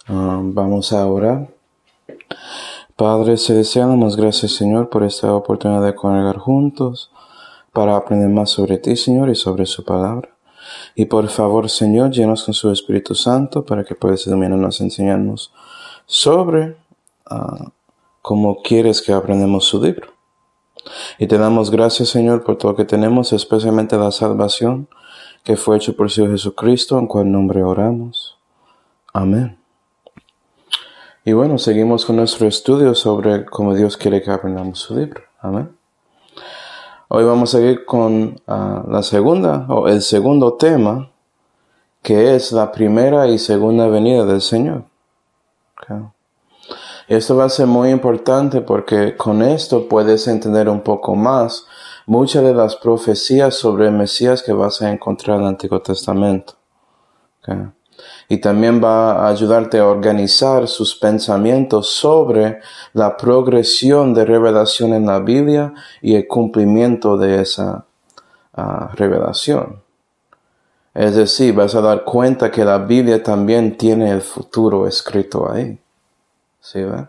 Vamos a orar. Padre celestial, damos gracias, Señor, por esta oportunidad de congregar juntos para aprender más sobre ti, Señor, y sobre su palabra. Y por favor, Señor, llenos con su Espíritu Santo para que puedas iluminarnos, enseñarnos sobre cómo quieres que aprendamos su libro. Y te damos gracias, Señor, por todo lo que tenemos, especialmente la salvación que fue hecho por su Hijo Jesucristo, en cual nombre oramos. Amén. Y bueno, seguimos con nuestro estudio sobre cómo Dios quiere que aprendamos su libro. Amén. Hoy vamos a seguir con el segundo tema, que es la primera y segunda venida del Señor. Okay. Esto va a ser muy importante porque con esto puedes entender un poco más muchas de las profecías sobre el Mesías que vas a encontrar en el Antiguo Testamento. Okay. Y también va a ayudarte a organizar sus pensamientos sobre la progresión de revelación en la Biblia y el cumplimiento de esa revelación. Es decir, vas a dar cuenta que la Biblia también tiene el futuro escrito ahí. ¿Sí ve?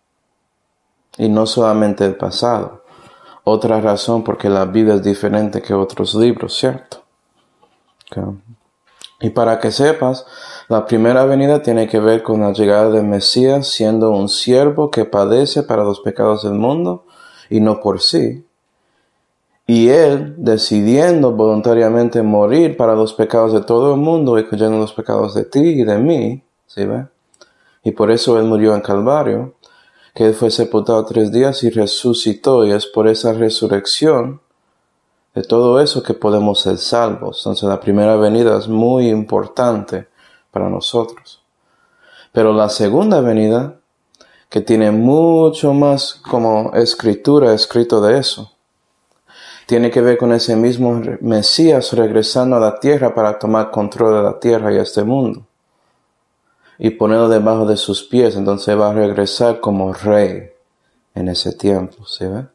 Y no solamente el pasado. Otra razón porque la Biblia es diferente que otros libros, ¿cierto? Okay. Y para que sepas, la primera venida tiene que ver con la llegada del Mesías siendo un siervo que padece para los pecados del mundo y no por sí. Y Él decidiendo voluntariamente morir para los pecados de todo el mundo, incluyendo los pecados de ti y de mí, ¿sí ve? Y por eso Él murió en Calvario, que Él fue sepultado 3 días y resucitó, y es por esa resurrección de todo eso que podemos ser salvos. Entonces la primera venida es muy importante para nosotros. Pero la segunda venida, que tiene mucho más como escritura escrito de eso, tiene que ver con ese mismo Mesías regresando a la tierra para tomar control de la tierra y este mundo. Y ponerlo debajo de sus pies. Entonces va a regresar como rey en ese tiempo. ¿Sí ve?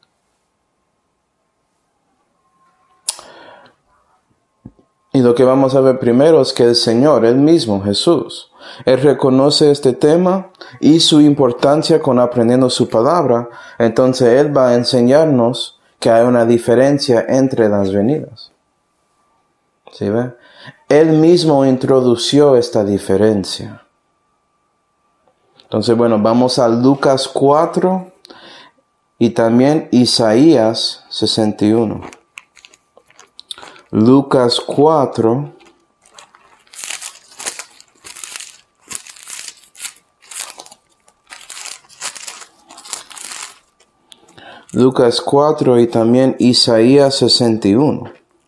Y lo que vamos a ver primero es que el Señor, Él mismo, Jesús, Él reconoce este tema y su importancia con aprendiendo su palabra. Entonces Él va a enseñarnos que hay una diferencia entre las venidas. ¿Sí ve? Él mismo introdució esta diferencia. Entonces, bueno, vamos a Lucas 4 y también Isaías 61. Lucas 4. Lucas 4 y también Isaías 61.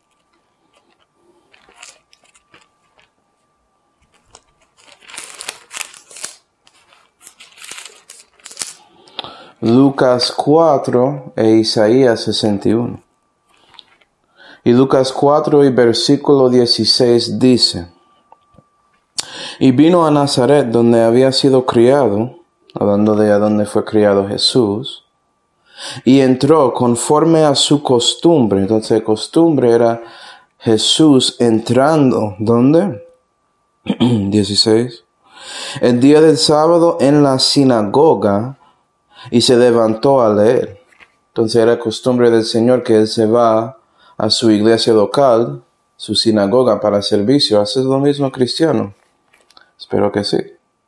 Lucas 4 e Isaías 61. Y Lucas 4 y versículo 16 dice: Y vino a Nazaret, donde había sido criado, hablando de a donde fue criado Jesús, y entró conforme a su costumbre. Entonces, costumbre era Jesús entrando, ¿dónde? 16. El día del sábado en la sinagoga, y se levantó a leer. Entonces era costumbre del Señor que Él se va a su iglesia local, su sinagoga para servicio. ¿Haces lo mismo, cristiano? Espero que sí.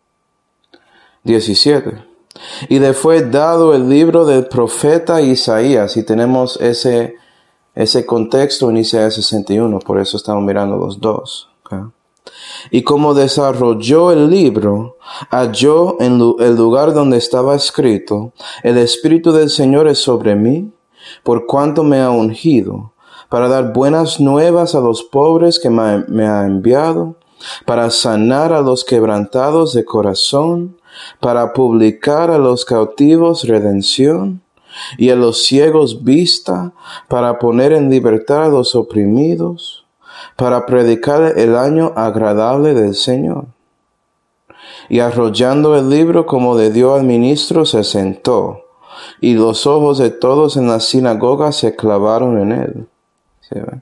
17. Y le fue dado el libro del profeta Isaías. Y tenemos ese contexto en Isaías 61. Por eso estamos mirando los dos. Okay. Y como desarrolló el libro, halló en el lugar donde estaba escrito: El Espíritu del Señor es sobre mí, por cuanto me ha ungido, para dar buenas nuevas a los pobres que me ha enviado, para sanar a los quebrantados de corazón, para publicar a los cautivos redención, y a los ciegos vista, para poner en libertad a los oprimidos, para predicar el año agradable del Señor. Y arrollando el libro como le dio al ministro, se sentó, y los ojos de todos en la sinagoga se clavaron en él. ¿Sí ve?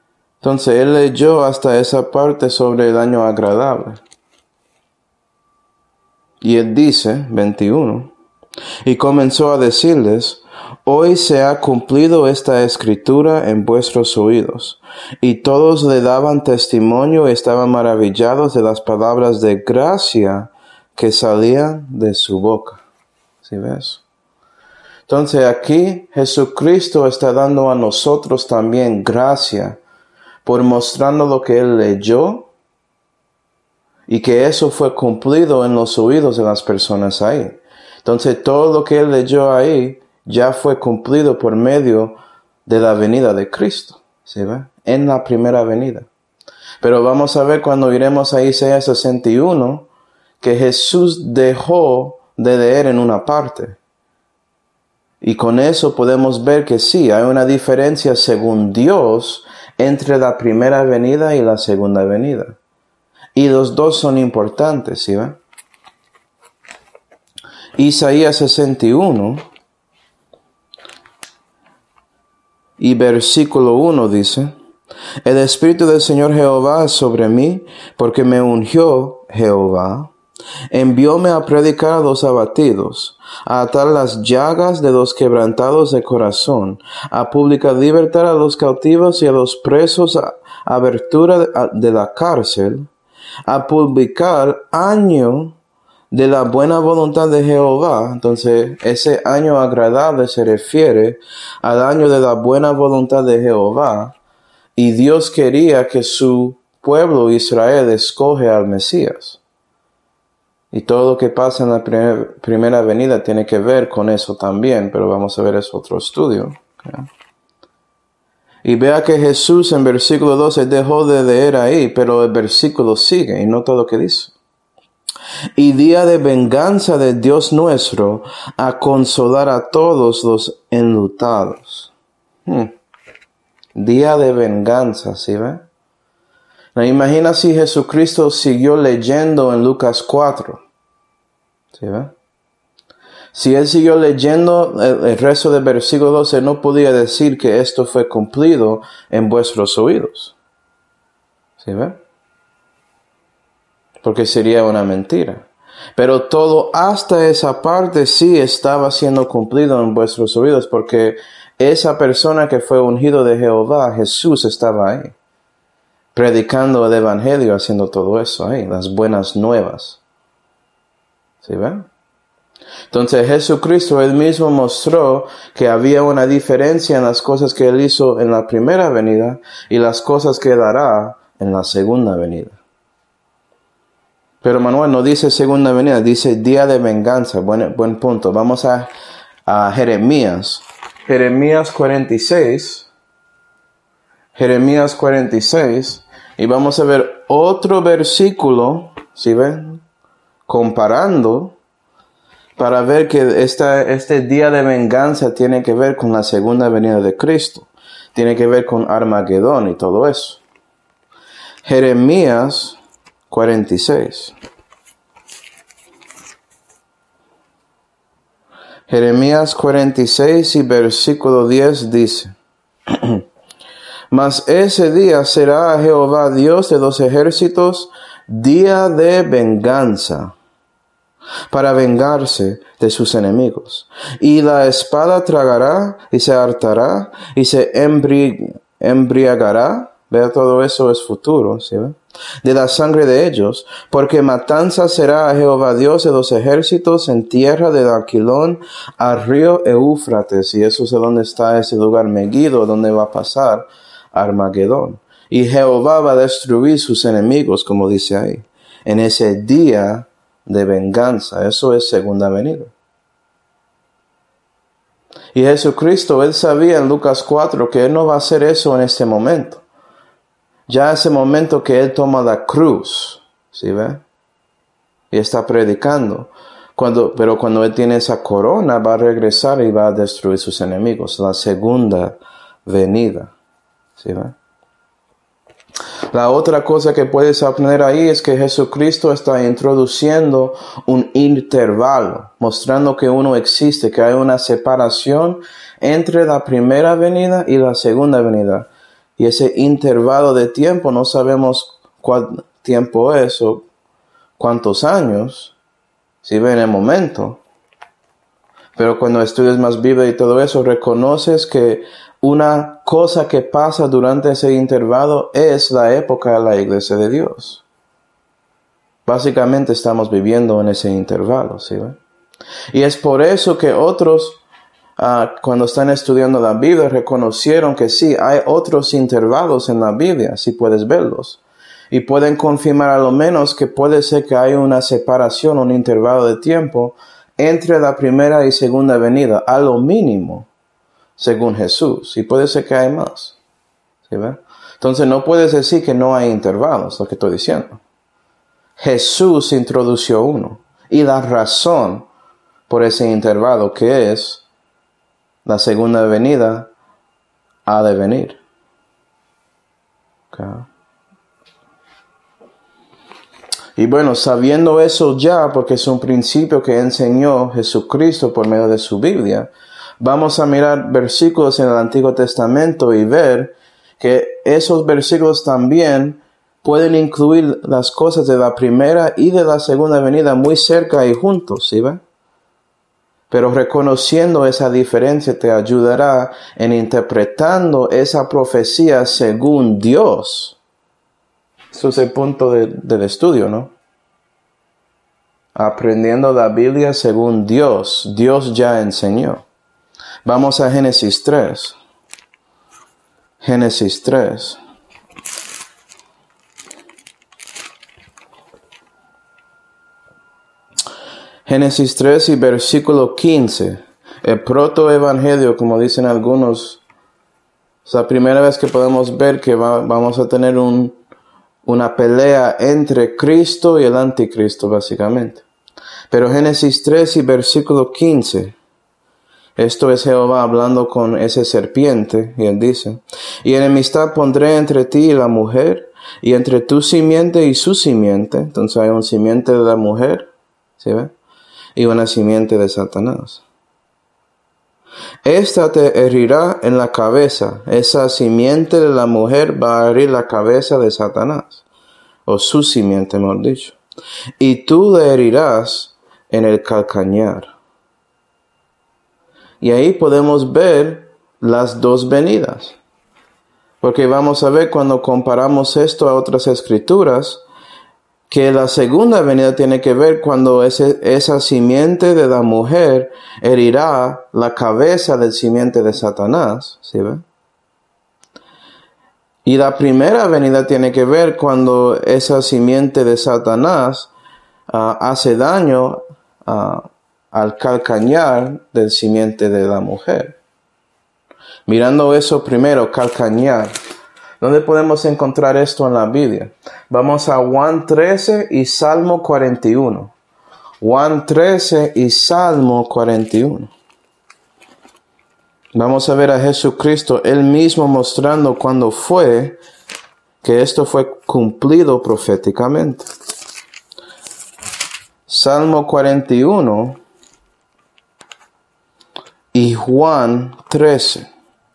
Entonces él leyó hasta esa parte sobre el año agradable. Y él dice, 21, y comenzó a decirles, hoy se ha cumplido esta escritura en vuestros oídos. Y todos le daban testimonio y estaban maravillados de las palabras de gracia que salían de su boca. ¿Sí ves? Entonces aquí Jesucristo está dando a nosotros también gracia por mostrando lo que Él leyó y que eso fue cumplido en los oídos de las personas ahí. Entonces todo lo que Él leyó ahí ya fue cumplido por medio de la venida de Cristo. ¿Sí ve? En la primera venida. Pero vamos a ver cuando iremos a Isaías 61 que Jesús dejó de leer en una parte. Y con eso podemos ver que sí, hay una diferencia según Dios entre la primera venida y la segunda venida. Y los dos son importantes, ¿sí va? Isaías 61 y versículo 1 dice, el Espíritu del Señor Jehová es sobre mí, porque me ungió Jehová. Envióme a predicar a los abatidos, a atar las llagas de los quebrantados de corazón, a publicar libertad a los cautivos y a los presos, a abertura de la cárcel, a publicar año de la buena voluntad de Jehová. Entonces, ese año agradable se refiere al año de la buena voluntad de Jehová, y Dios quería que su pueblo Israel escoge al Mesías. Y todo lo que pasa en la primera venida tiene que ver con eso también, pero vamos a ver eso otro estudio. ¿Okay? Y vea que Jesús en versículo 12 dejó de leer ahí, pero el versículo sigue y nota lo que dice. Y día de venganza de Dios nuestro, a consolar a todos los enlutados. Día de venganza, ¿sí ve? Imagina si Jesucristo siguió leyendo en Lucas 4. ¿Sí ve? Si él siguió leyendo el resto del versículo 12, no podía decir que esto fue cumplido en vuestros oídos. ¿Sí ve? Porque sería una mentira. Pero todo hasta esa parte sí estaba siendo cumplido en vuestros oídos, porque esa persona que fue ungido de Jehová, Jesús, estaba ahí, predicando el evangelio, haciendo todo eso ahí, las buenas nuevas. ¿Sí ven? Entonces Jesucristo él mismo mostró que había una diferencia en las cosas que él hizo en la primera venida y las cosas que él hará en la segunda venida. Pero Manuel no dice segunda venida, dice día de venganza. Buen punto. Vamos a Jeremías. Jeremías 46. Jeremías 46. Y vamos a ver otro versículo, ¿sí ven? Comparando, para ver que este día de venganza tiene que ver con la segunda venida de Cristo. Tiene que ver con Armagedón y todo eso. Jeremías 46. Jeremías 46 y versículo 10 dice, mas ese día será a Jehová Dios de los ejércitos día de venganza, para vengarse de sus enemigos. Y la espada tragará y se hartará y se embriagará. Vea, todo eso es futuro, ¿sí ve? De la sangre de ellos, porque matanza será a Jehová Dios de los ejércitos en tierra del Aquilón al río Éufrates. Y eso es donde está ese lugar Megiddo, donde va a pasar Armagedón. Y Jehová va a destruir sus enemigos, como dice ahí, en ese día de venganza. Eso es segunda venida. Y Jesucristo, él sabía en Lucas 4 que él no va a hacer eso en este momento. Ya ese momento que él toma la cruz, ¿sí ve? Y está predicando. Pero cuando él tiene esa corona, va a regresar y va a destruir sus enemigos. La segunda venida, ¿sí ve? La otra cosa que puedes aprender ahí es que Jesucristo está introduciendo un intervalo, mostrando que uno existe, que hay una separación entre la primera venida y la segunda venida. Y ese intervalo de tiempo, no sabemos cuál tiempo es o cuántos años, ¿sí ve? En el momento. Pero cuando estudias más Biblia y todo eso, reconoces que una cosa que pasa durante ese intervalo es la época de la iglesia de Dios. Básicamente estamos viviendo en ese intervalo, ¿sí ve? Y es por eso que otros, cuando están estudiando la Biblia, reconocieron que sí, hay otros intervalos en la Biblia, si puedes verlos. Y pueden confirmar a lo menos que puede ser que hay una separación, un intervalo de tiempo entre la primera y segunda venida, a lo mínimo, según Jesús. Y puede ser que hay más. ¿Sí ve? Entonces no puedes decir que no hay intervalos, lo que estoy diciendo. Jesús introdució uno. Y la razón por ese intervalo, que es la segunda venida, ha de venir. Okay. Y bueno, sabiendo eso ya, porque es un principio que enseñó Jesucristo por medio de su Biblia, vamos a mirar versículos en el Antiguo Testamento y ver que esos versículos también pueden incluir las cosas de la primera y de la segunda venida muy cerca y juntos, ¿sí ve? Pero reconociendo esa diferencia te ayudará en interpretando esa profecía según Dios. Eso es el punto del estudio, ¿no? Aprendiendo la Biblia según Dios. Dios ya enseñó. Vamos a Génesis 3. Génesis 3. Génesis 3 y versículo 15. El protoevangelio, como dicen algunos, es la primera vez que podemos ver que vamos a tener una pelea entre Cristo y el anticristo, básicamente. Pero Génesis 3 y versículo 15. Esto es Jehová hablando con esa serpiente, y él dice: y enemistad pondré entre ti y la mujer, y entre tu simiente y su simiente. Entonces hay un simiente de la mujer, ¿sí ve? Y una simiente de Satanás. Esta te herirá en la cabeza. Esa simiente de la mujer va a herir la cabeza de Satanás. O su simiente, mejor dicho. Y tú le herirás en el calcañar. Y ahí podemos ver las dos venidas. Porque vamos a ver cuando comparamos esto a otras escrituras, que la segunda venida tiene que ver cuando esa simiente de la mujer herirá la cabeza del simiente de Satanás, ¿sí ve? Y la primera venida tiene que ver cuando esa simiente de Satanás hace daño al calcañar del simiente de la mujer. Mirando eso primero, calcañar. ¿Dónde podemos encontrar esto en la Biblia? Vamos a Juan 13 y Salmo 41. Juan 13 y Salmo 41. Vamos a ver a Jesucristo, Él mismo mostrando cuándo fue que esto fue cumplido proféticamente. Salmo 41 y Juan 13.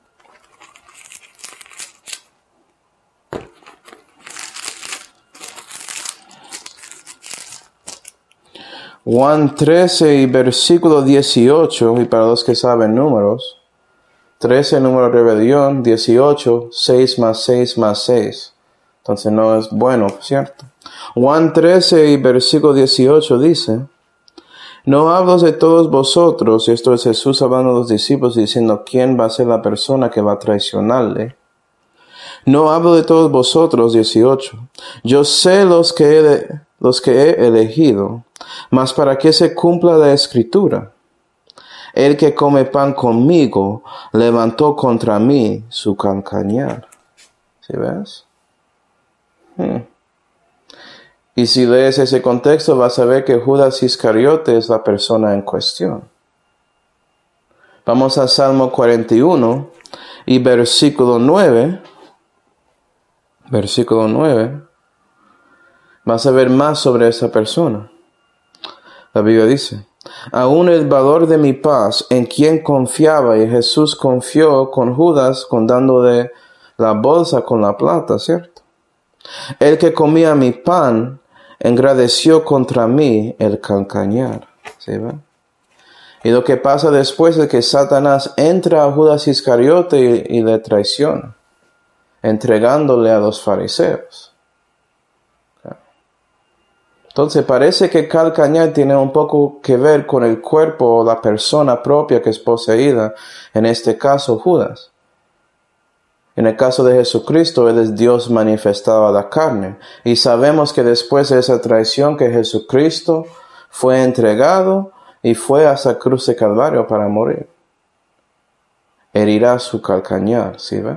Juan 13 y versículo 18, y para los que saben números, 13 número de rebelión, 18, 6 más 6 más 6. Entonces no es bueno, ¿cierto? Juan 13 y versículo 18 dice: no hablo de todos vosotros, y esto es Jesús hablando a los discípulos diciendo quién va a ser la persona que va a traicionarle. No hablo de todos vosotros, 18. Yo sé los que he elegido, mas para que se cumpla la escritura. El que come pan conmigo levantó contra mí su calcañar. ¿Sí ves? Y si lees ese contexto vas a ver que Judas Iscariote es la persona en cuestión. Vamos a Salmo 41 y versículo 9. Versículo 9. Vas a ver más sobre esa persona. La Biblia dice: aún el valor de mi paz, en quien confiaba, y Jesús confió con Judas, dándole la bolsa con la plata, ¿cierto? El que comía mi pan, engrandeció contra mí el calcañar. ¿Sí va? Y lo que pasa después es que Satanás entra a Judas Iscariote y le traiciona, entregándole a los fariseos. Entonces parece que calcañar tiene un poco que ver con el cuerpo o la persona propia que es poseída, en este caso Judas. En el caso de Jesucristo, Él es Dios manifestado a la carne. Y sabemos que después de esa traición que Jesucristo fue entregado y fue hasta la cruz de Calvario para morir. Herirá su calcañar, ¿sí ve?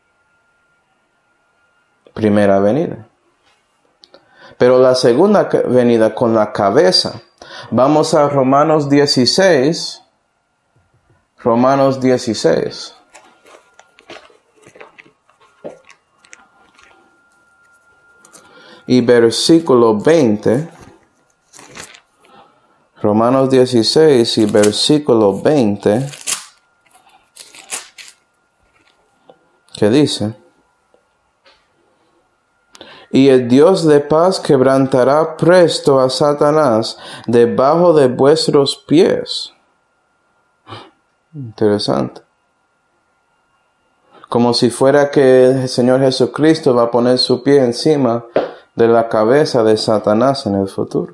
Primera venida. Pero la segunda venida con la cabeza. Vamos a Romanos 16. Romanos 16. Y versículo 20. Romanos 16 y versículo 20. ¿Qué dice? Y el Dios de paz quebrantará presto a Satanás debajo de vuestros pies. Interesante. Como si fuera que el Señor Jesucristo va a poner su pie encima de la cabeza de Satanás en el futuro.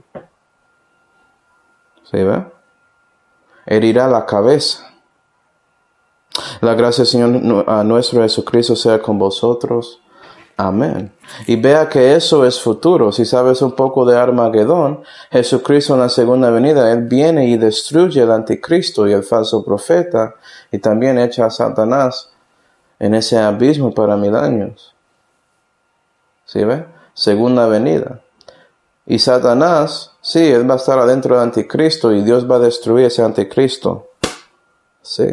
¿Sí ve? Herirá la cabeza. La gracia del Señor a nuestro Jesucristo sea con vosotros. Amén. Y vea que eso es futuro. Si sabes un poco de Armagedón, Jesucristo en la segunda venida, Él viene y destruye al anticristo y el falso profeta, y también echa a Satanás en ese abismo para 1000 años. ¿Sí ve? Segunda venida. Y Satanás, sí, Él va a estar adentro del anticristo y Dios va a destruir ese anticristo. Sí.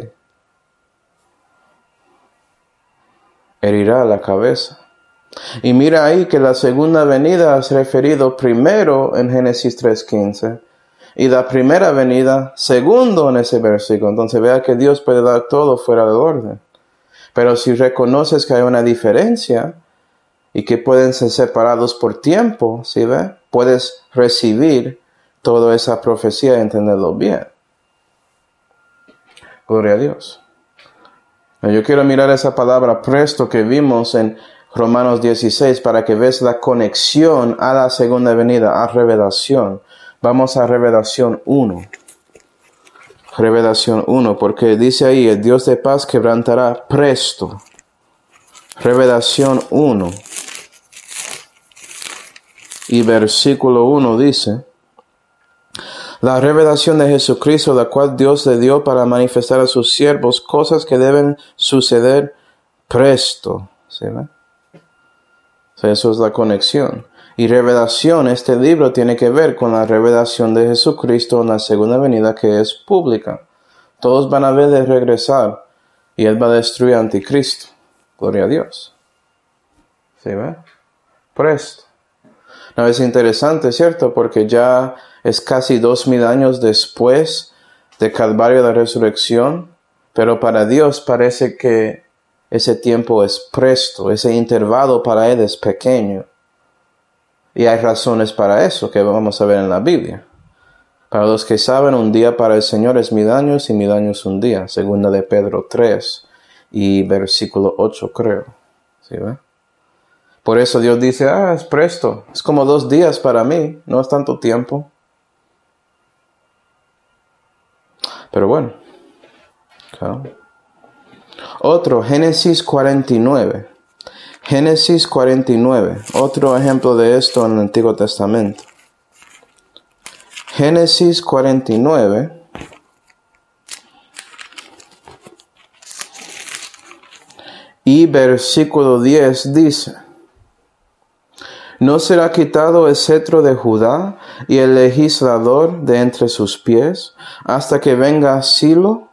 Herirá la cabeza. Y mira ahí que la segunda venida es referido primero en Génesis 3:15 y la primera venida segundo en ese versículo. Entonces vea que Dios puede dar todo fuera de orden. Pero si reconoces que hay una diferencia y que pueden ser separados por tiempo, ¿sí ve? Puedes recibir toda esa profecía y entenderlo bien. Gloria a Dios. Yo quiero mirar esa palabra presto que vimos en Romanos 16 para que veas la conexión a la segunda venida, a revelación. Vamos a Revelación 1. Revelación 1, porque dice ahí, el Dios de paz quebrantará presto. Revelación 1. Y versículo 1 dice, la revelación de Jesucristo, la cual Dios le dio para manifestar a sus siervos cosas que deben suceder presto. ¿Sí ve? Eso es la conexión. Y revelación, este libro tiene que ver con la revelación de Jesucristo en la segunda venida que es pública. Todos van a ver de regresar y Él va a destruir al anticristo. Gloria a Dios. ¿Sí ve? Presto. No, es interesante, ¿cierto? Porque ya es casi 2000 años después de Calvario de la resurrección, pero para Dios parece que ese tiempo es presto, ese intervalo para Él es pequeño. Y hay razones para eso que vamos a ver en la Biblia. Para los que saben, un día para el Señor es 1000 años y 1000 años un día. Segunda de Pedro 3 y versículo 8 creo. ¿Sí ve? Por eso Dios dice, es presto. Es como 2 días para mí, no es tanto tiempo. Pero bueno. Okay. Otro, Génesis 49. Génesis 49. Otro ejemplo de esto en el Antiguo Testamento. Génesis 49. Y versículo 10 dice, ¿no será quitado el cetro de Judá y el legislador de entre sus pies hasta que venga Silo?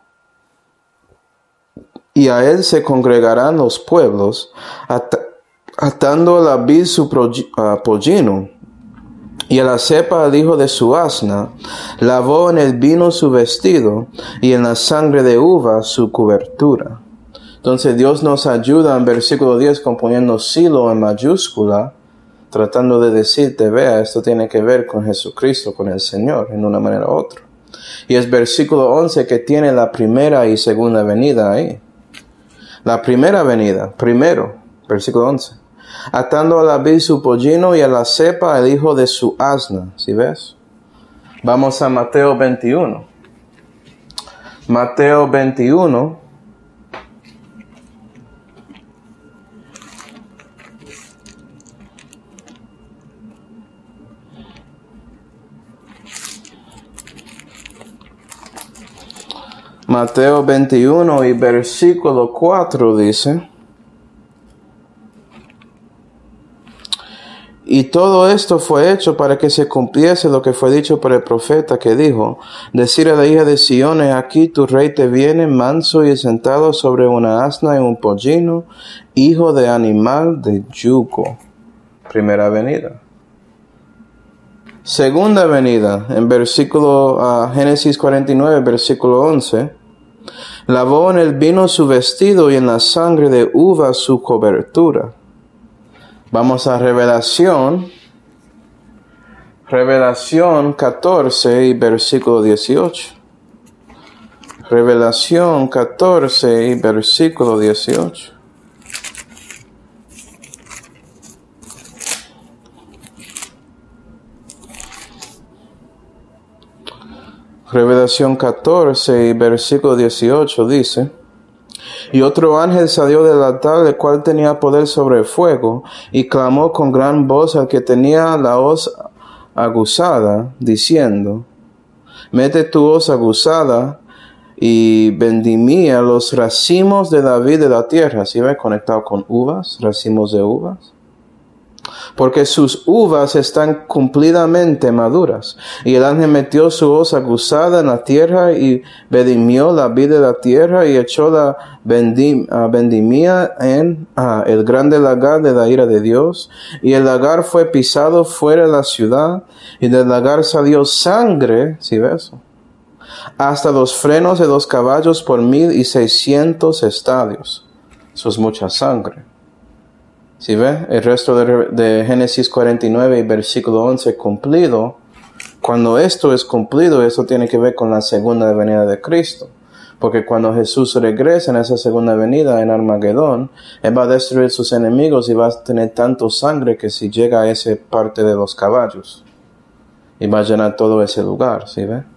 Y a él se congregarán los pueblos, atando a la vid su pollino, y a la cepa al hijo de su asna, lavó en el vino su vestido, y en la sangre de uva su cobertura. Entonces Dios nos ayuda en versículo 10 componiendo Silo en mayúscula, tratando de decirte, vea, esto tiene que ver con Jesucristo, con el Señor, en una manera u otra. Y es versículo 11 que tiene la primera y segunda venida ahí. La primera venida, primero, versículo 11. Atando a la vid su pollino y a la cepa el hijo de su asna. ¿Sí ves? Vamos a Mateo 21. Mateo 21. Mateo 21 y versículo 4 dice: y todo esto fue hecho para que se cumpliese lo que fue dicho por el profeta, que dijo: decir a la hija de Sión, he aquí tu rey te viene, manso y sentado sobre una asna y un pollino, hijo de animal de yugo. Primera venida. Segunda venida, en versículo Génesis 49, versículo 11. Lavó en el vino su vestido y en la sangre de uva su cobertura. Vamos a Revelación 14 y versículo 18. Revelación 14 y versículo 18. Revelación 14 y versículo 18 dice: y otro ángel salió del altar, el cual tenía poder sobre el fuego, y clamó con gran voz al que tenía la hoz aguzada, diciendo: mete tu hoz aguzada y vendimia los racimos de la vid de la tierra. ¿Sí ve? Conectado con uvas, racimos de uvas. Porque sus uvas están cumplidamente maduras. Y el ángel metió su hoz aguzada en la tierra y vendimió la vid de la tierra y echó la vendimia en el grande lagar de la ira de Dios. Y el lagar fue pisado fuera de la ciudad, y del lagar salió sangre, ¿sí ves? Hasta los frenos de los caballos por 1,600 estadios. Eso es mucha sangre. ¿Sí ve? El resto de Génesis 49 y versículo 11 cumplido. Cuando esto es cumplido, eso tiene que ver con la segunda venida de Cristo. Porque cuando Jesús regresa en esa segunda venida en Armagedón, Él va a destruir sus enemigos y va a tener tanto sangre que si llega a esa parte de los caballos. Y va a llenar todo ese lugar, ¿sí ve?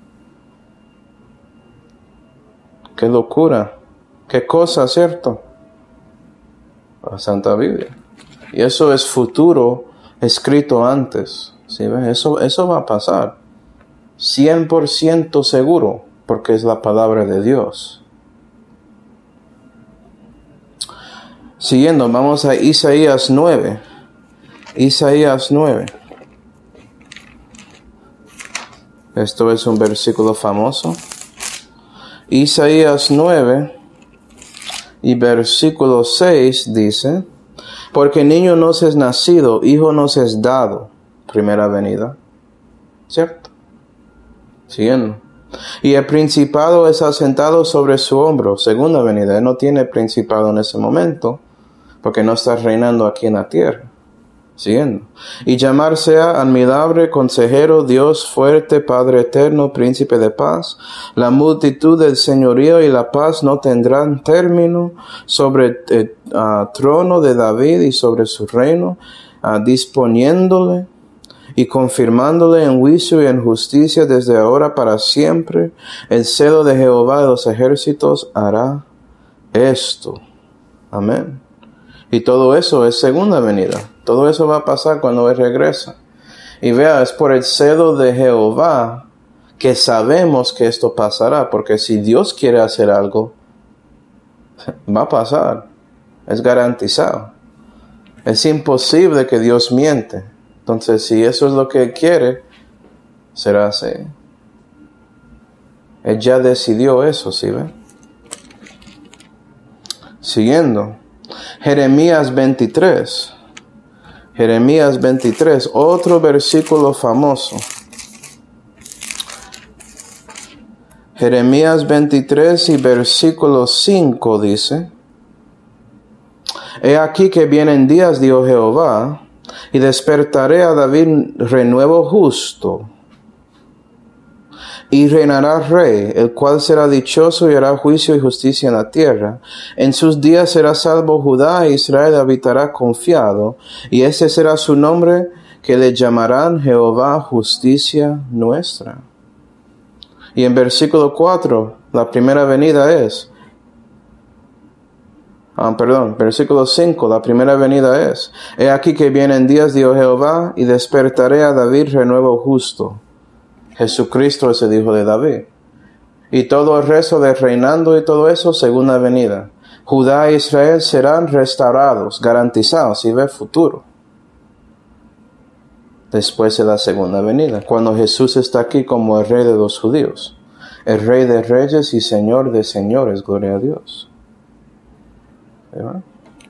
¡Qué locura! ¡Qué cosa, cierto! La Santa Biblia. Y eso es futuro escrito antes. ¿Sí ves? Eso va a pasar. 100% seguro, porque es la palabra de Dios. Siguiendo, vamos a Isaías 9. Isaías 9. Esto es un versículo famoso. Isaías 9 y versículo 6 dice: porque niño nos es nacido, hijo nos es dado. Primera venida. ¿Cierto? Siguiendo. Y el principado es asentado sobre su hombro. Segunda venida. Él no tiene principado en ese momento, porque no está reinando aquí en la tierra. Siguiendo. Y llamarse admirable, consejero, Dios fuerte, Padre eterno, príncipe de paz. La multitud del señorío y la paz no tendrán término sobre el trono de David y sobre su reino, disponiéndole y confirmándole en juicio y en justicia desde ahora para siempre. El celo de Jehová de los ejércitos hará esto. Amén. Y todo eso es segunda venida. Todo eso va a pasar cuando Él regresa. Y vea, es por el celo de Jehová que sabemos que esto pasará. Porque si Dios quiere hacer algo, va a pasar. Es garantizado. Es imposible que Dios miente. Entonces, si eso es lo que Él quiere, será así. Él ya decidió eso, ¿sí ve? Siguiendo. Jeremías 23. Jeremías 23, otro versículo famoso. Jeremías 23 y versículo 5 dice: he aquí que vienen días, dijo Jehová, y despertaré a David renuevo justo, y reinará rey, el cual será dichoso y hará juicio y justicia en la tierra. En sus días será salvo Judá, e Israel habitará confiado, y ese será su nombre, que le llamarán Jehová justicia nuestra. Y en versículo 4, la primera venida es, versículo 5, la primera venida es, he aquí que vienen días, dijo Jehová, y despertaré a David renuevo justo. Jesucristo es el hijo de David. Y todo el resto de reinando y todo eso, segunda venida. Judá e Israel serán restaurados, garantizados, y ve futuro. Después de la segunda venida, cuando Jesús está aquí como el rey de los judíos, el rey de reyes y señor de señores, gloria a Dios. ¿Verdad?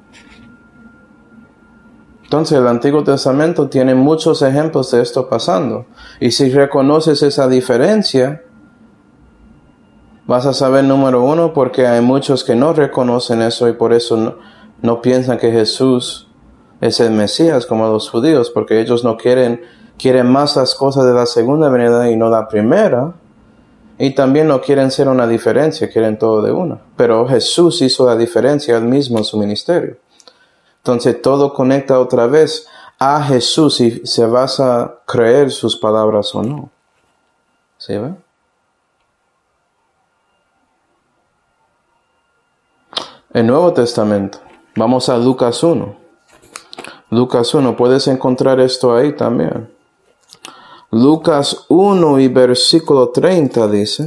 Entonces el Antiguo Testamento tiene muchos ejemplos de esto pasando. Y si reconoces esa diferencia, vas a saber, número uno, porque hay muchos que no reconocen eso y por eso no piensan que Jesús es el Mesías como los judíos, porque ellos no quieren más las cosas de la segunda venida y no la primera. Y también no quieren ser una diferencia, quieren todo de una. Pero Jesús hizo la diferencia él mismo en su ministerio. Entonces todo conecta otra vez a Jesús y se vas a creer sus palabras o no. ¿Sí ve? El Nuevo Testamento. Vamos a Lucas 1. Lucas 1, puedes encontrar esto ahí también. Lucas 1 y versículo 30 dice: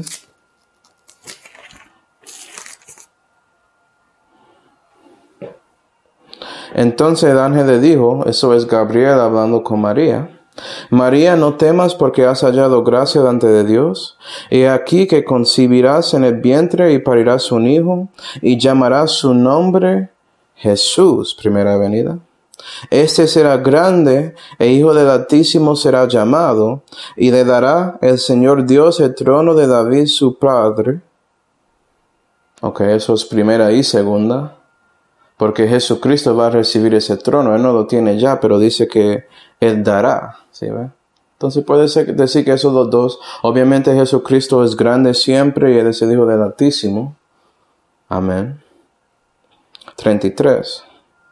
entonces el ángel le dijo, eso es Gabriel hablando con María: María, no temas porque has hallado gracia delante de Dios. He aquí que concebirás en el vientre y parirás un hijo, y llamarás su nombre Jesús, primera venida. Este será grande, e hijo del Altísimo será llamado, y le dará el Señor Dios el trono de David su padre. Ok, eso es primera y segunda. Porque Jesucristo va a recibir ese trono. Él no lo tiene ya, pero dice que Él dará. ¿Sí ve? Entonces puede decir que esos los dos. Obviamente Jesucristo es grande siempre y Él es el Hijo del Altísimo. Amén. 33.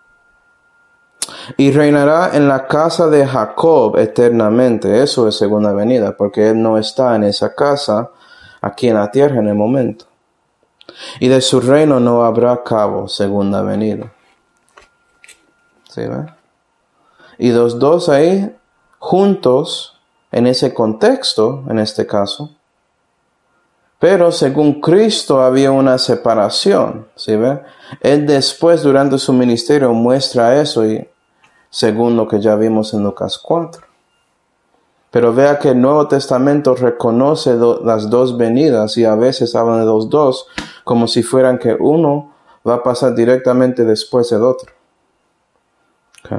Y reinará en la casa de Jacob eternamente. Eso es segunda venida, porque Él no está en esa casa aquí en la tierra en el momento. Y de su reino no habrá cabo, segunda venida. ¿Sí ve? Y los dos ahí, juntos, en ese contexto, en este caso. Pero según Cristo había una separación, ¿sí ve? Él después, durante su ministerio, muestra eso, y según lo que ya vimos en Lucas 4. Pero vea que el Nuevo Testamento reconoce las dos venidas y a veces hablan de los dos como si fueran que uno va a pasar directamente después del otro. Okay.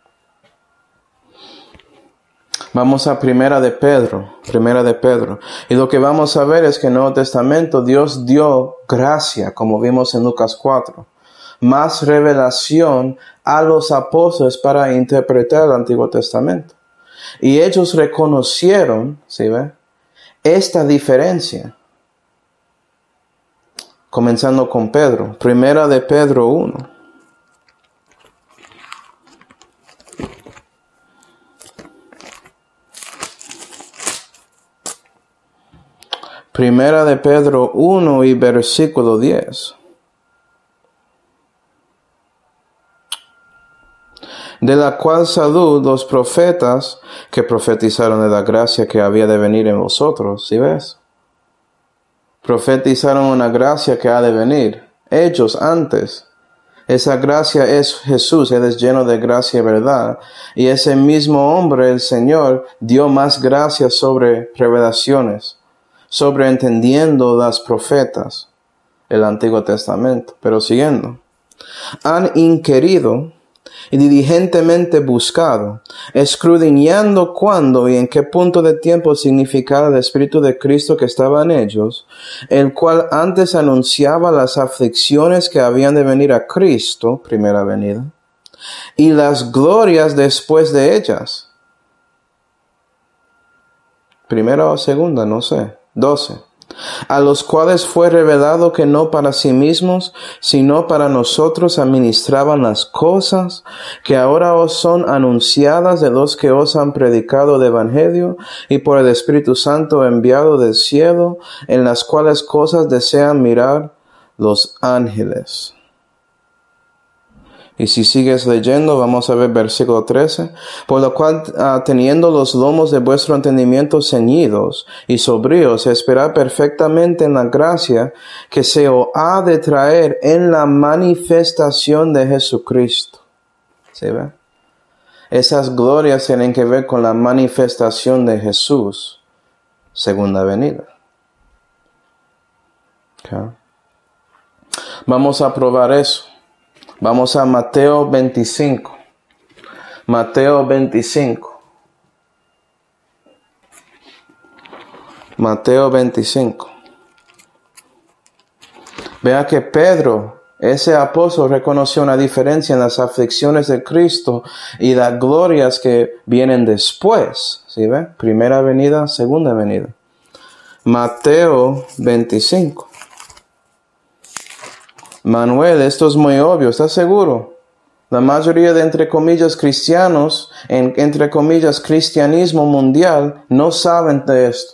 Vamos a Primera de Pedro. Y lo que vamos a ver es que en el Nuevo Testamento Dios dio gracia, como vimos en Lucas 4. Más revelación a los apóstoles para interpretar el Antiguo Testamento. Y ellos reconocieron, ¿sí ve?, esta diferencia. Comenzando con Pedro. Primera de Pedro 1. Primera de Pedro 1 y versículo 10. De la cual salud los profetas que profetizaron de la gracia que había de venir en vosotros. ¿Sí ves? Profetizaron una gracia que ha de venir. Ellos antes. Esa gracia es Jesús. Él es lleno de gracia y verdad. Y ese mismo hombre, el Señor, dio más gracia sobre revelaciones, sobre entendiendo las profetas, el Antiguo Testamento. Pero siguiendo. Han inquirido y diligentemente buscado, escudriñando cuándo y en qué punto de tiempo significaba el Espíritu de Cristo que estaba en ellos, el cual antes anunciaba las aflicciones que habían de venir a Cristo, primera venida, y las glorias después de ellas. Primera o segunda, no sé. 12. A los cuales fue revelado que no para sí mismos, sino para nosotros administraban las cosas que ahora os son anunciadas de los que os han predicado de evangelio y por el Espíritu Santo enviado del cielo, en las cuales cosas desean mirar los ángeles. Y si sigues leyendo, vamos a ver versículo 13. Por lo cual, teniendo los lomos de vuestro entendimiento ceñidos y sobrios, esperad perfectamente en la gracia que se os ha de traer en la manifestación de Jesucristo. ¿Sí ve? Esas glorias tienen que ver con la manifestación de Jesús, segunda venida. Okay. Vamos a probar eso. Vamos a Mateo 25. Mateo 25. Mateo 25. Vea que Pedro, ese apóstol, reconoció una diferencia en las aflicciones de Cristo y las glorias que vienen después. ¿Sí ve? Primera venida, segunda venida. Mateo 25. Manuel, esto es muy obvio, ¿estás seguro? La mayoría de, entre comillas, cristianos, entre comillas, cristianismo mundial, no saben de esto.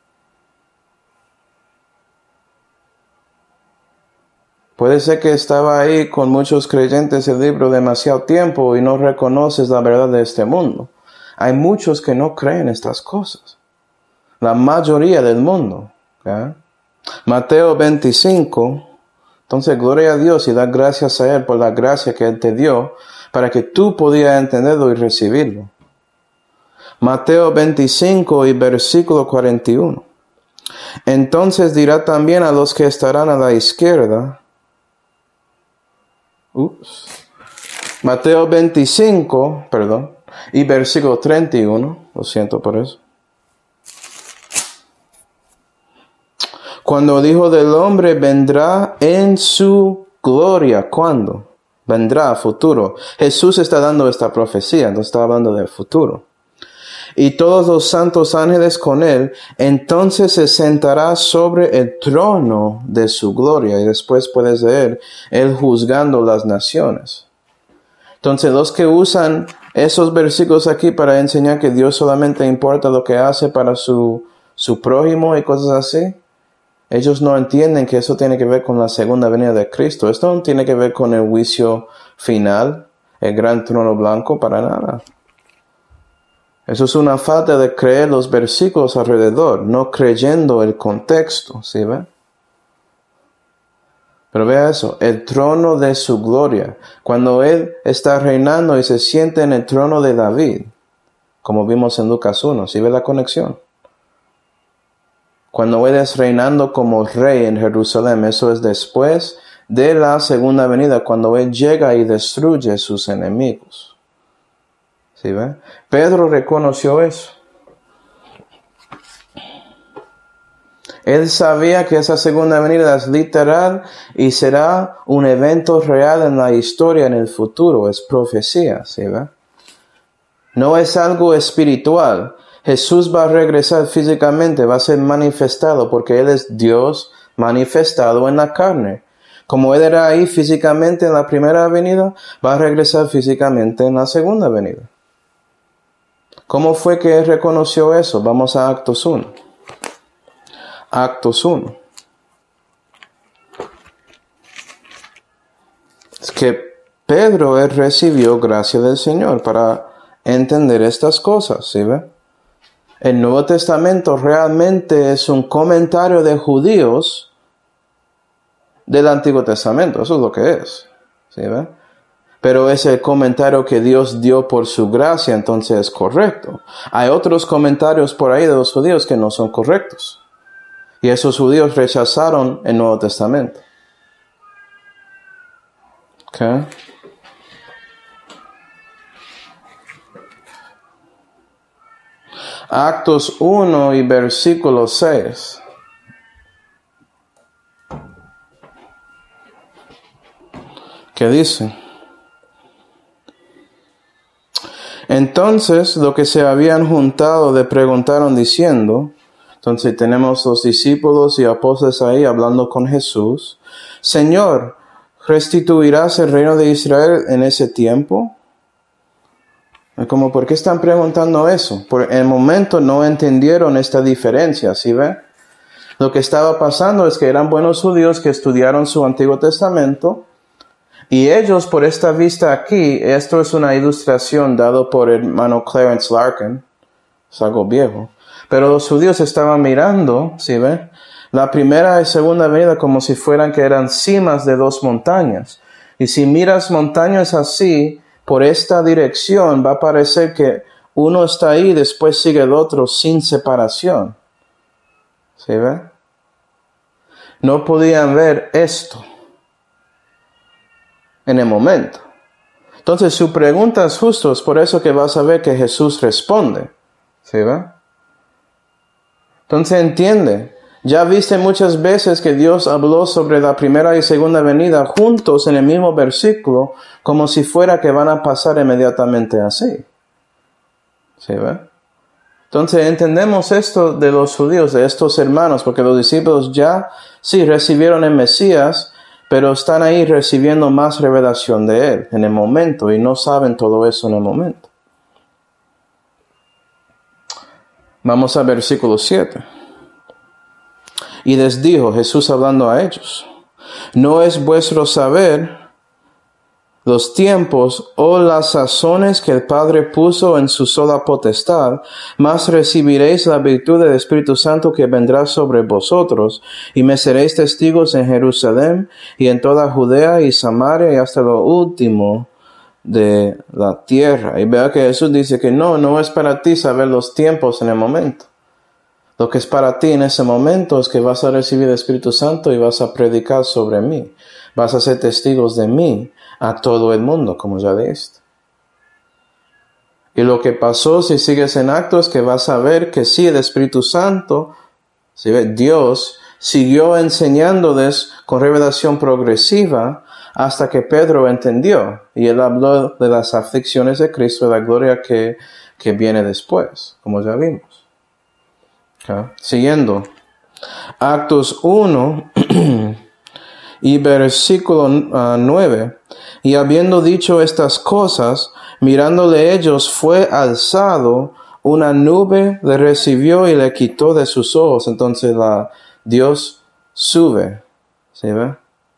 Puede ser que estaba ahí con muchos creyentes el libro demasiado tiempo y no reconoces la verdad de este mundo. Hay muchos que no creen estas cosas. La mayoría del mundo. ¿Okay? Mateo 25. Entonces, gloria a Dios y da gracias a Él por la gracia que Él te dio para que tú pudieras entenderlo y recibirlo. Mateo 25 y versículo 41. Entonces dirá también a los que estarán a la izquierda. Mateo 25, y versículo 31. Lo siento por eso. Cuando el Hijo del Hombre vendrá en su gloria. ¿Cuándo? Vendrá, futuro. Jesús está dando esta profecía, no está hablando del futuro. Y todos los santos ángeles con él, entonces se sentará sobre el trono de su gloria. Y después puedes leer, él juzgando las naciones. Entonces los que usan esos versículos aquí para enseñar que Dios solamente importa lo que hace para su prójimo y cosas así, ellos no entienden que eso tiene que ver con la segunda venida de Cristo. Esto no tiene que ver con el juicio final, el gran trono blanco, para nada. Eso es una falta de creer los versículos alrededor, no creyendo el contexto, ¿sí ve? Pero vea eso, el trono de su gloria. Cuando Él está reinando y se siente en el trono de David, como vimos en Lucas 1, ¿sí ve la conexión? Cuando Él es reinando como rey en Jerusalén, eso es después de la segunda venida, cuando Él llega y destruye sus enemigos. ¿Sí ve? Pedro reconoció eso. Él sabía que esa segunda venida es literal y será un evento real en la historia en el futuro. Es profecía, ¿sí ve? No es algo espiritual. Jesús va a regresar físicamente, va a ser manifestado porque Él es Dios manifestado en la carne. Como Él era ahí físicamente en la primera venida, va a regresar físicamente en la segunda venida. ¿Cómo fue que Él reconoció eso? Vamos a Actos 1. Actos 1. Es que Pedro, él recibió gracia del Señor para entender estas cosas, ¿sí ve? El Nuevo Testamento realmente es un comentario de judíos del Antiguo Testamento. Eso es lo que es. ¿Sí ve? Pero es el comentario que Dios dio por su gracia, entonces es correcto. Hay otros comentarios por ahí de los judíos que no son correctos. Y esos judíos rechazaron el Nuevo Testamento. Okay. Actos 1 y versículo 6. ¿Qué dice? Entonces, lo que se habían juntado le preguntaron diciendo, entonces tenemos los discípulos y apóstoles ahí hablando con Jesús, Señor, ¿restituirás el reino de Israel en ese tiempo? Como, ¿por qué están preguntando eso? Por el momento no entendieron esta diferencia, ¿sí ve? Lo que estaba pasando es que eran buenos judíos que estudiaron su Antiguo Testamento, y ellos, por esta vista aquí, esto es una ilustración dado por el hermano Clarence Larkin, es algo viejo, pero los judíos estaban mirando, ¿sí ve? La primera y segunda venida como si fueran que eran cimas de dos montañas. Y si miras montañas así, por esta dirección, va a parecer que uno está ahí y después sigue el otro sin separación. ¿Sí ve? No podían ver esto en el momento. Entonces su pregunta es justo, es por eso que vas a ver que Jesús responde. ¿Sí ve? Entonces entiende, ya viste muchas veces que Dios habló sobre la primera y segunda venida juntos en el mismo versículo, como si fuera que van a pasar inmediatamente así. ¿Sí ve? Entonces entendemos esto de los judíos, de estos hermanos, porque los discípulos ya sí recibieron el Mesías, pero están ahí recibiendo más revelación de Él en el momento y no saben todo eso en el momento. Vamos al versículo 7. Y les dijo, Jesús hablando a ellos, no es vuestro saber los tiempos o las sazones que el Padre puso en su sola potestad, mas recibiréis la virtud del Espíritu Santo que vendrá sobre vosotros, y me seréis testigos en Jerusalén y en toda Judea y Samaria y hasta lo último de la tierra. Y vea que Jesús dice que no es para ti saber los tiempos en el momento. Lo que es para ti en ese momento es que vas a recibir el Espíritu Santo y vas a predicar sobre mí. Vas a ser testigos de mí a todo el mundo, como ya leíste. Y lo que pasó, si sigues en Actos, que vas a ver que sí, el Espíritu Santo, ¿sí? Dios siguió enseñándoles con revelación progresiva hasta que Pedro entendió. Y él habló de las aflicciones de Cristo, de la gloria que viene después, como ya vimos. ¿Okay? Siguiendo. Actos 1 y versículo 9. Y habiendo dicho estas cosas, mirándole ellos, fue alzado, una nube le recibió y le quitó de sus ojos. Entonces Dios sube, ¿sí ve?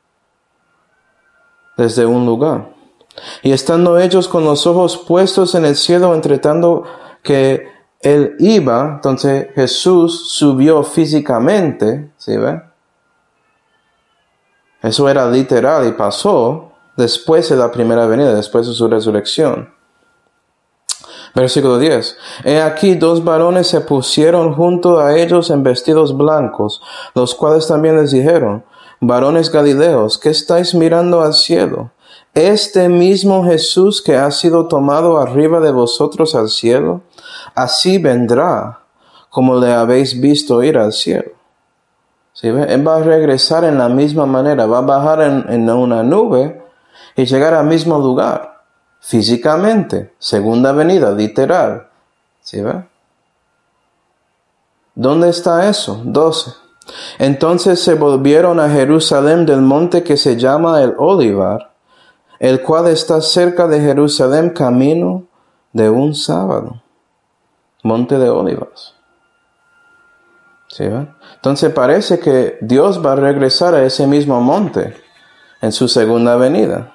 Desde un lugar. Y estando ellos con los ojos puestos en el cielo, entre tanto que Él iba, entonces Jesús subió físicamente, ¿sí ve? Eso era literal y pasó después de la primera venida, después de su resurrección. Versículo 10. He aquí 2 varones se pusieron junto a ellos en vestidos blancos, los cuales también les dijeron, varones Galileos, ¿qué estáis mirando al cielo? Este mismo Jesús que ha sido tomado arriba de vosotros al cielo, así vendrá, como le habéis visto ir al cielo. ¿Sí ve? Él va a regresar en la misma manera, va a bajar en una nube y llegar al mismo lugar, físicamente, segunda venida, literal. ¿Sí ve? ¿Dónde está eso? 12. Entonces se volvieron a Jerusalén del monte que se llama el Olivar, el cual está cerca de Jerusalén, camino de un sábado. Monte de Olivas. ¿Sí ve? Entonces parece que Dios va a regresar a ese mismo monte en su segunda venida.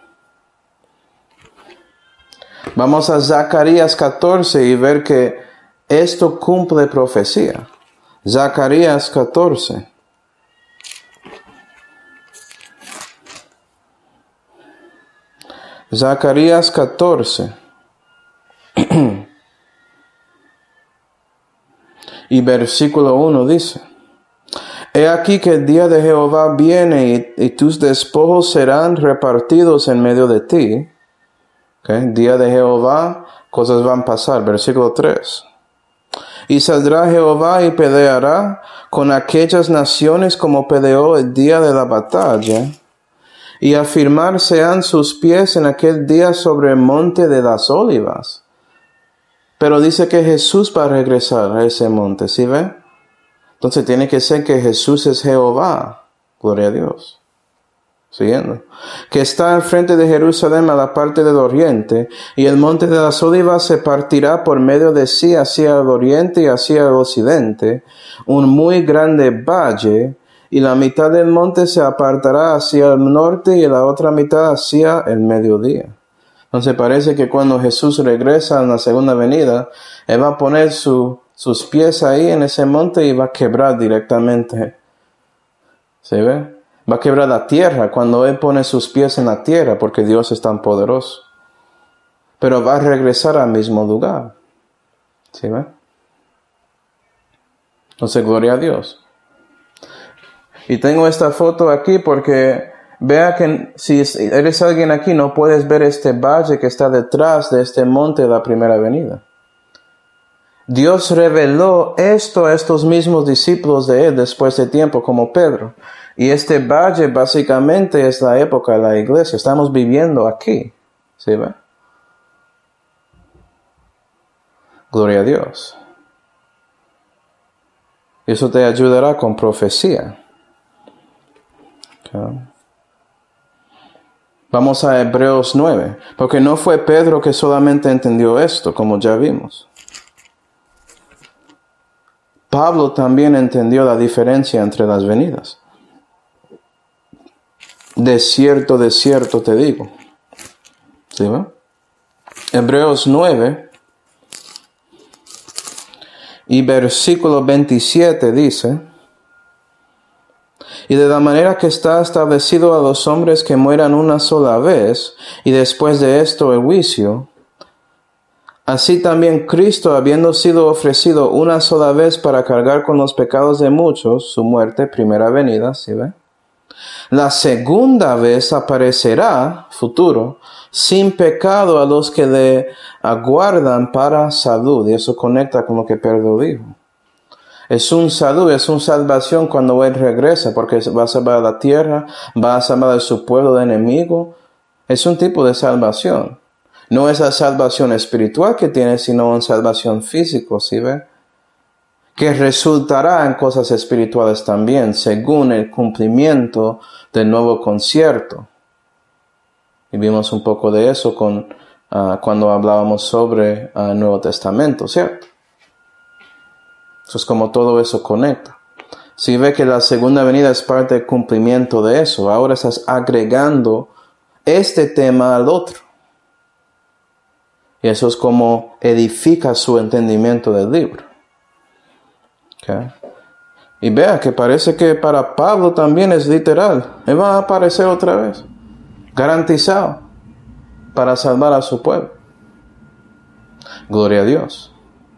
Vamos a Zacarías 14 y ver que esto cumple profecía. Zacarías 14. Zacarías 14. Y versículo 1 dice, he aquí que el día de Jehová viene y tus despojos serán repartidos en medio de ti. Okay. Día de Jehová, cosas van a pasar. Versículo 3. Y saldrá Jehová y peleará con aquellas naciones como peleó el día de la batalla. Y afirmarse han sus pies en aquel día sobre el monte de las olivas. Pero dice que Jesús va a regresar a ese monte, ¿sí ve? Entonces tiene que ser que Jesús es Jehová. Gloria a Dios. Siguiendo. Que está al frente de Jerusalén a la parte del oriente, y el monte de las olivas se partirá por medio de sí hacia el oriente y hacia el occidente, un muy grande valle, y la mitad del monte se apartará hacia el norte y la otra mitad hacia el mediodía. Entonces parece que cuando Jesús regresa en la segunda venida, Él va a poner sus pies ahí en ese monte y va a quebrar directamente. ¿Se ve? Va a quebrar la tierra cuando Él pone sus pies en la tierra, porque Dios es tan poderoso. Pero va a regresar al mismo lugar. ¿Sí ve? Entonces, gloria a Dios. Y tengo esta foto aquí porque vea que si eres alguien aquí no puedes ver este valle que está detrás de este monte de la primera venida. Dios reveló esto a estos mismos discípulos de Él después de tiempo, como Pedro. Y este valle básicamente es la época de la iglesia. Estamos viviendo aquí. ¿Sí ve? Gloria a Dios. Eso te ayudará con profecía. Okay. Vamos a Hebreos 9. Porque no fue Pedro que solamente entendió esto, como ya vimos. Pablo también entendió la diferencia entre las venidas. De cierto te digo. ¿Sí va? Hebreos 9 y versículo 27 dice: y de la manera que está establecido a los hombres que mueran una sola vez, y después de esto el juicio, así también Cristo, habiendo sido ofrecido una sola vez para cargar con los pecados de muchos, su muerte, primera venida, ¿sí ve? La segunda vez aparecerá, futuro, sin pecado a los que le aguardan para salud. Y eso conecta con lo que Pedro dijo. Es un salud, es una salvación cuando Él regresa, porque va a salvar a la tierra, va a salvar a su pueblo de enemigo. Es un tipo de salvación. No es la salvación espiritual que tiene, sino una salvación física, ¿sí ve? Que resultará en cosas espirituales también, según el cumplimiento del nuevo concierto. Y vimos un poco de eso cuando hablábamos sobre el Nuevo Testamento, ¿cierto? Entonces, como todo eso conecta. Si ve que la segunda venida es parte del cumplimiento de eso, ahora estás agregando este tema al otro. Y eso es como edifica su entendimiento del libro. Okay. Y vea que parece que para Pablo también es literal. Él va a aparecer otra vez. Garantizado. Para salvar a su pueblo. Gloria a Dios.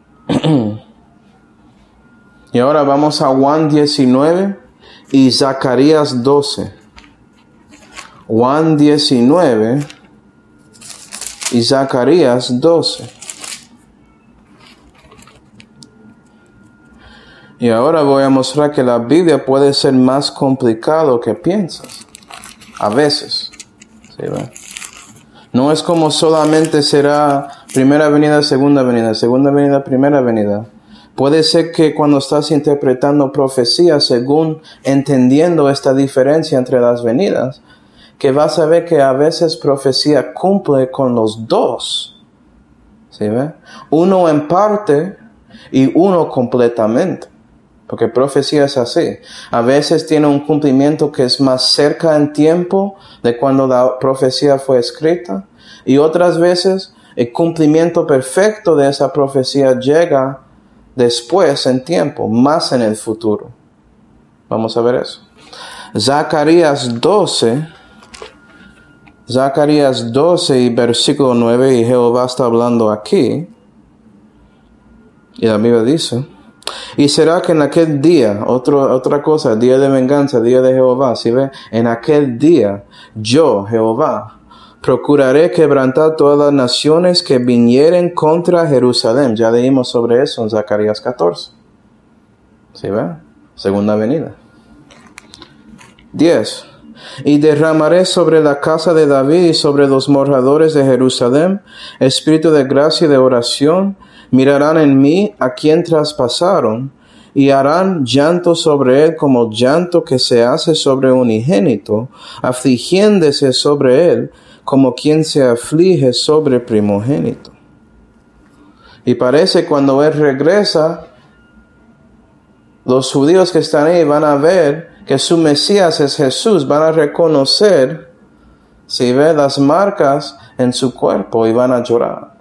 Y ahora vamos a Juan 19 y Zacarías 12. Juan 19 y Zacarías 12. Y ahora voy a mostrar que la Biblia puede ser más complicado que piensas. A veces. ¿Sí, va? No es como solamente será primera venida, segunda venida, primera venida. Puede ser que cuando estás interpretando profecía, según entendiendo esta diferencia entre las venidas, que vas a ver que a veces profecía cumple con los dos. ¿Sí ve? Uno en parte y uno completamente. Porque profecía es así. A veces tiene un cumplimiento que es más cerca en tiempo de cuando la profecía fue escrita. Y otras veces el cumplimiento perfecto de esa profecía llega después en tiempo, más en el futuro. Vamos a ver eso. Zacarías 12 y versículo 9, y Jehová está hablando aquí. Y la Biblia dice: y será que en aquel día, otra cosa, día de venganza, día de Jehová, ¿sí ve? En aquel día, yo, Jehová, procuraré quebrantar todas las naciones que vinieren contra Jerusalén. Ya leímos sobre eso en Zacarías 14. ¿Sí ve? Segunda venida. 10. Y derramaré sobre la casa de David y sobre los moradores de Jerusalén espíritu de gracia y de oración, Mirarán en mí a quien traspasaron, y harán llanto sobre él como llanto que se hace sobre unigénito, afligiéndose sobre él como quien se aflige sobre primogénito. Y parece cuando él regresa, los judíos que están ahí van a ver que su Mesías es Jesús, van a reconocer, si ve las marcas en su cuerpo, y van a llorar.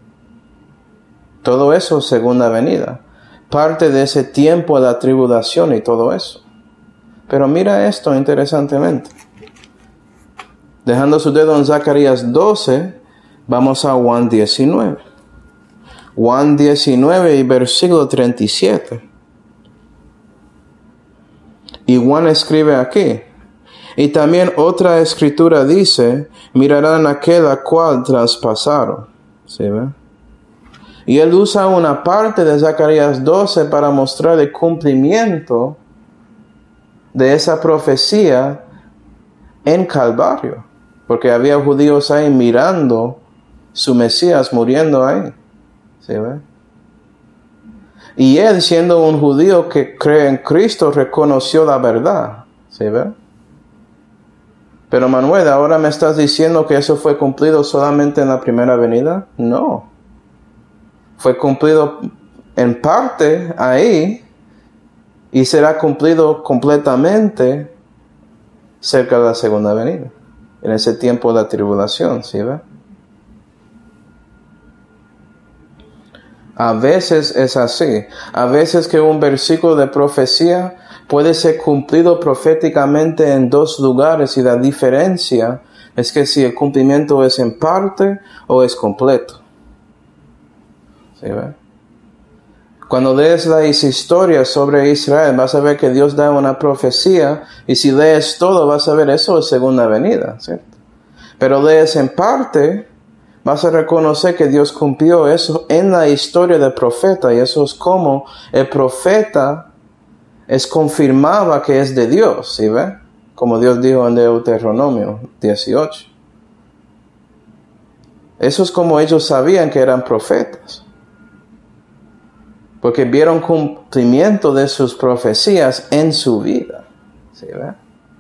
Todo eso, segunda venida. Parte de ese tiempo de la tribulación y todo eso. Pero mira esto interesantemente. Dejando su dedo en Zacarías 12, vamos a Juan 19. Juan 19 y versículo 37. Y Juan escribe aquí. Y también otra escritura dice, mirarán aquel a cual traspasaron. ¿Sí ve? Y él usa una parte de Zacarías 12 para mostrar el cumplimiento de esa profecía en Calvario. Porque había judíos ahí mirando su Mesías muriendo ahí. ¿Sí ve? Y él, siendo un judío que cree en Cristo, reconoció la verdad. ¿Sí ve? Pero Manuel, ¿ahora me estás diciendo que eso fue cumplido solamente en la primera venida? No. Fue cumplido en parte ahí y será cumplido completamente cerca de la segunda venida, en ese tiempo de la tribulación, ¿sí ve? A veces es así. A veces que un versículo de profecía puede ser cumplido proféticamente en dos lugares, y la diferencia es que si el cumplimiento es en parte o es completo. ¿Sí ve? Cuando lees las historias sobre Israel, vas a ver que Dios da una profecía, y si lees todo, vas a ver eso es segunda venida, ¿cierto? Pero lees en parte, vas a reconocer que Dios cumplió eso en la historia del profeta, y eso es como el profeta confirmaba que es de Dios, ¿sí ve? Como Dios dijo en Deuteronomio 18. Eso es como ellos sabían que eran profetas, porque vieron cumplimiento de sus profecías en su vida, ¿sí ve?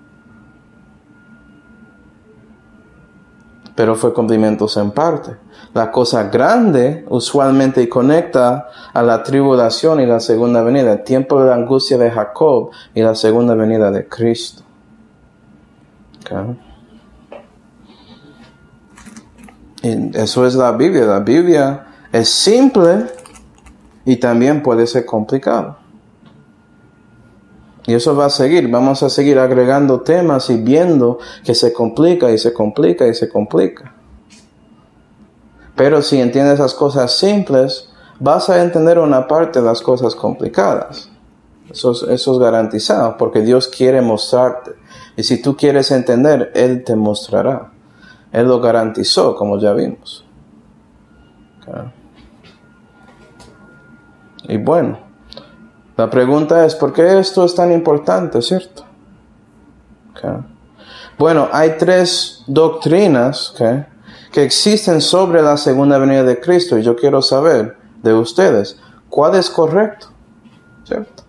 Pero fue cumplimientos en parte. La cosa grande usualmente conecta a la tribulación y la segunda venida, el tiempo de la angustia de Jacob y la segunda venida de Cristo. Okay. Y eso es la Biblia. La Biblia es simple y también puede ser complicado. Y eso va a seguir. Vamos a seguir agregando temas y viendo que se complica y se complica y se complica. Pero si entiendes las cosas simples, vas a entender una parte de las cosas complicadas. Eso es garantizado, porque Dios quiere mostrarte. Y si tú quieres entender, Él te mostrará. Él lo garantizó, como ya vimos. Okay. Y bueno, la pregunta es, ¿por qué esto es tan importante, cierto? Okay. Bueno, hay tres doctrinas, que existen sobre la segunda venida de Cristo, y yo quiero saber de ustedes, ¿cuál es correcto? ¿Cierto?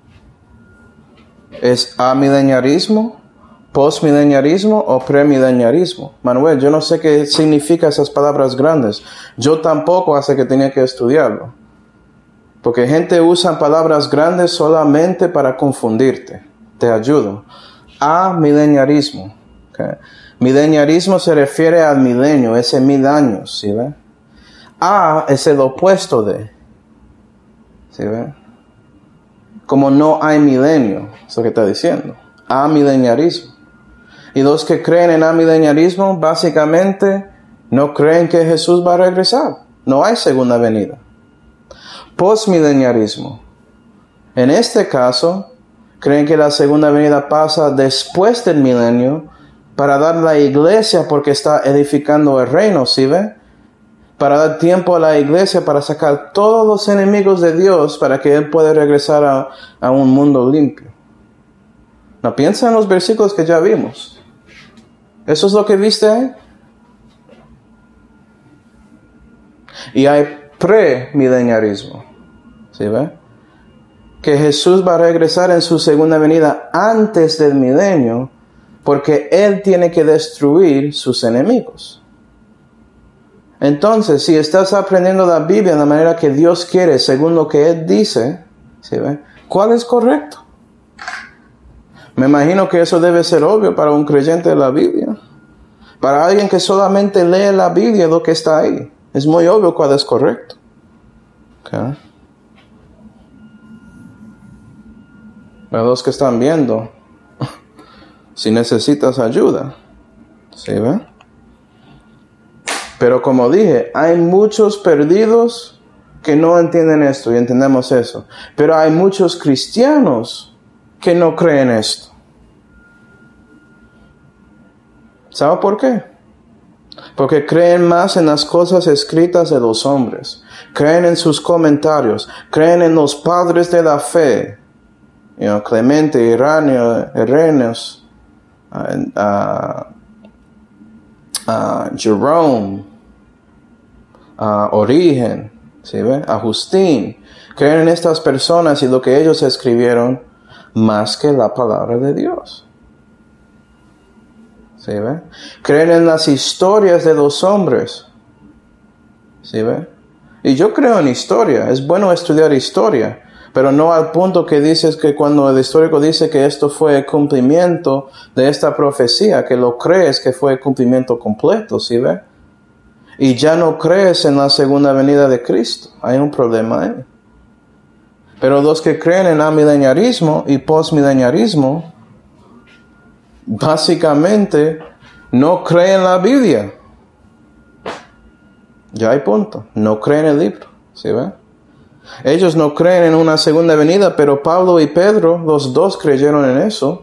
¿Es amileniarismo, postmileniarismo o premileniarismo? Manuel, yo no sé qué significan esas palabras grandes. Yo tampoco, hasta que tenía que estudiarlo. Porque gente usa palabras grandes solamente para confundirte. Te ayudo. Amileniarismo. Okay. Mileniarismo se refiere al milenio, ese 1000 años, ¿sí ve? A es el opuesto de, ¿sí ve? Como no hay milenio, es lo que está diciendo. Amileniarismo. Y los que creen en amileniarismo, básicamente, no creen que Jesús va a regresar. No hay segunda venida. Postmileniarismo. En este caso, creen que la segunda venida pasa después del milenio, para dar la iglesia, porque está edificando el reino, ¿sí ve? Para dar tiempo a la iglesia, para sacar todos los enemigos de Dios, para que Él pueda regresar a un mundo limpio. No, piensa en los versículos que ya vimos. ¿Eso es lo que viste ahí? Y hay premileniarismo. ¿Sí ve? Que Jesús va a regresar en su segunda venida antes del milenio, porque Él tiene que destruir sus enemigos. Entonces, si estás aprendiendo la Biblia de la manera que Dios quiere, según lo que Él dice, ¿sí ve? ¿Cuál es correcto? Me imagino que eso debe ser obvio para un creyente de la Biblia. Para alguien que solamente lee la Biblia, lo que está ahí. Es muy obvio cuál es correcto. ¿Okay? Para los que están viendo, si necesitas ayuda, ¿sí ve? Pero como dije, hay muchos perdidos que no entienden esto y entendemos eso. Pero hay muchos cristianos que no creen esto. ¿Sabe por qué? Porque creen más en las cosas escritas de los hombres. Creen en sus comentarios. Creen en los padres de la fe. Clemente, Irenaeus, Jerome, Origen, ¿sí ve? Agustín. Creen en estas personas y lo que ellos escribieron más que la palabra de Dios. ¿Sí ve? Creen en las historias de los hombres. ¿Sí ve? Y yo creo en historia. Es bueno estudiar historia. Pero no al punto que dices que cuando el histórico dice que esto fue el cumplimiento de esta profecía, que lo crees que fue el cumplimiento completo, ¿sí ve? Y ya no crees en la segunda venida de Cristo. Hay un problema ahí. Pero los que creen en amileniarismo y postmileniarismo, básicamente no creen la Biblia. Ya hay punto. No creen el libro, ¿sí ve? Ellos no creen en una segunda venida, pero Pablo y Pedro, los dos creyeron en eso.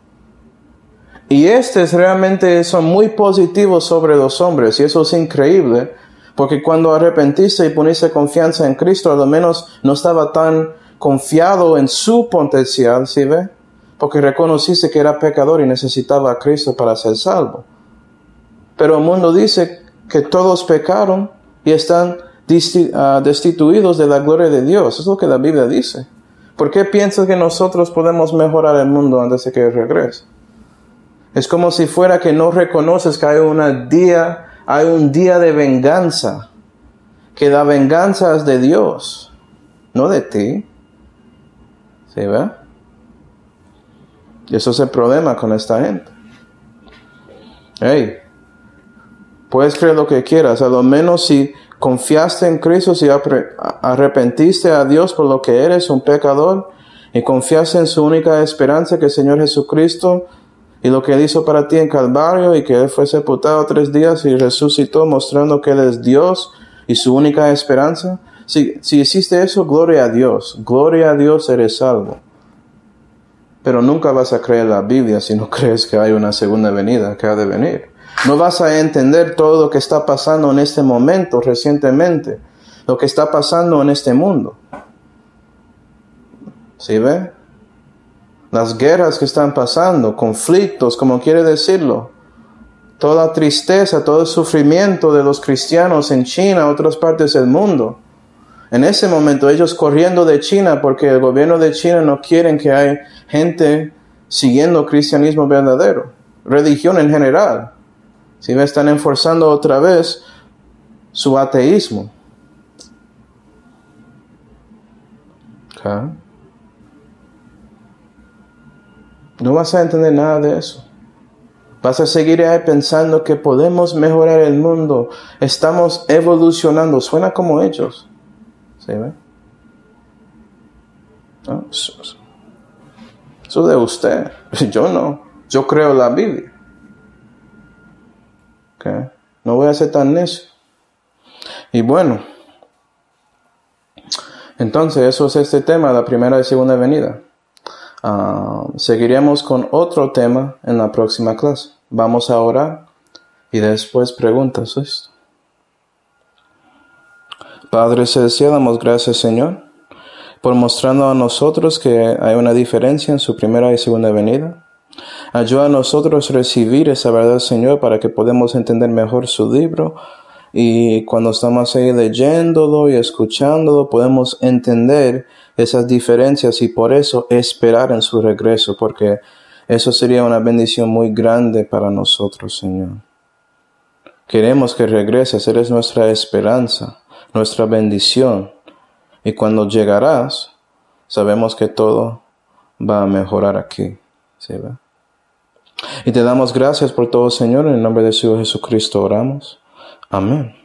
Y realmente son muy positivos sobre los hombres, y eso es increíble, porque cuando arrepentiste y poniste confianza en Cristo, a lo menos no estaba tan confiado en su potencial, ¿sí ve? Porque reconociste que era pecador y necesitaba a Cristo para ser salvo. Pero el mundo dice que todos pecaron y están destituidos de la gloria de Dios. Es lo que la Biblia dice. ¿Por qué piensas que nosotros podemos mejorar el mundo antes de que Él regrese? Es como si fuera que no reconoces que hay un día de venganza. Que la venganza es de Dios, no de ti. ¿Sí ve? Y eso es el problema con esta gente. Hey, puedes creer lo que quieras, a lo menos si confiaste en Cristo, si arrepentiste a Dios por lo que eres, un pecador, y confiaste en su única esperanza, que el Señor Jesucristo, y lo que Él hizo para ti en Calvario, y que Él fue sepultado 3 días y resucitó, mostrando que Él es Dios y su única esperanza. Si hiciste eso, gloria a Dios, eres salvo. Pero nunca vas a creer la Biblia si no crees que hay una segunda venida que ha de venir. No vas a entender todo lo que está pasando en este momento, recientemente. Lo que está pasando en este mundo. ¿Sí ve? Las guerras que están pasando, conflictos, como quiere decirlo. Toda la tristeza, todo el sufrimiento de los cristianos en China, otras partes del mundo. En ese momento, ellos corriendo de China porque el gobierno de China no quiere que haya gente siguiendo cristianismo verdadero. Religión en general. Si me están enforzando otra vez su ateísmo. Okay. No vas a entender nada de eso. Vas a seguir ahí pensando que podemos mejorar el mundo. Estamos evolucionando. Suena como ellos. ¿Sí ve? No, eso de usted. Yo no. Yo creo la Biblia. Okay. No voy a ser tan necio. Y bueno, entonces eso es este tema, la primera y segunda venida. Seguiremos con otro tema en la próxima clase. Vamos a orar y después preguntas esto. Padre Celestial, damos gracias, Señor, por mostrarnos a nosotros que hay una diferencia en su primera y segunda venida. Ayuda a nosotros a recibir esa verdad, Señor, para que podamos entender mejor su libro Y cuando estamos ahí leyéndolo y escuchándolo, podemos entender esas diferencias y por eso esperar en su regreso, porque eso sería una bendición muy grande para nosotros, Señor. Queremos que regreses, eres nuestra esperanza, nuestra bendición. Y cuando llegarás, sabemos que todo va a mejorar aquí. ¿Sí, verdad? Y te damos gracias por todo, Señor. En el nombre de su Hijo Jesucristo oramos. Amén.